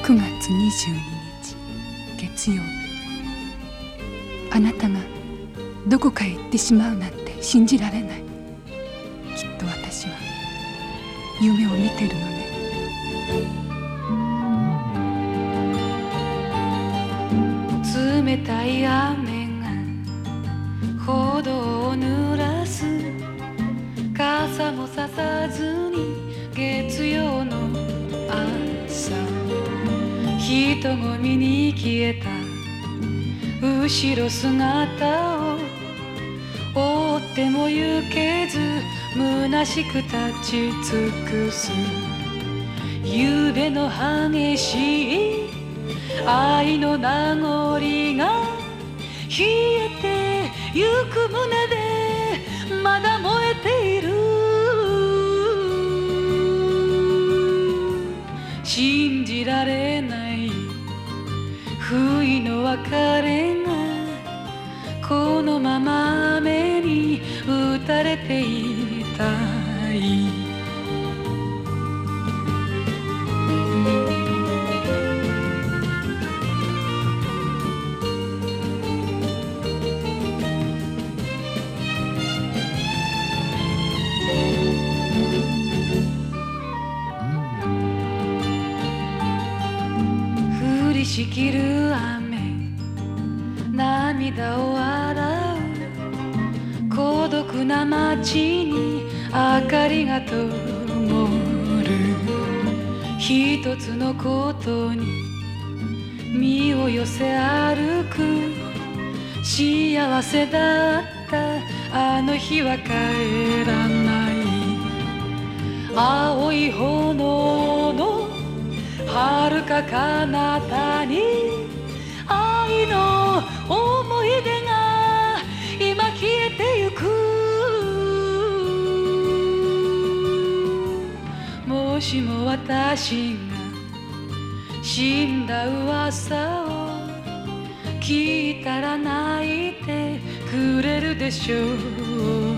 9月22日月曜日、あなたがどこかへ行ってしまうなんて信じられない。きっと私は夢を見てるのね。 冷たい雨が歩道を濡らす、傘もささずに月曜の朝、人混みに消えた後ろ姿を追っても行けず、虚しく立ち尽くす。夕べの激しい愛の名残が冷えてゆく胸でまだ燃えている。信じられない不意の別れがこのまま雨に打たれていたい。降りしきる雨、涙を洗う孤独な街に明かりが灯る。一つのことに身を寄せ歩く。幸せだったあの日は帰らない。青い炎の遥か彼方に愛の思い出が今消えてゆく。もしも私が死んだ噂を聞いたら泣いてくれるでしょう。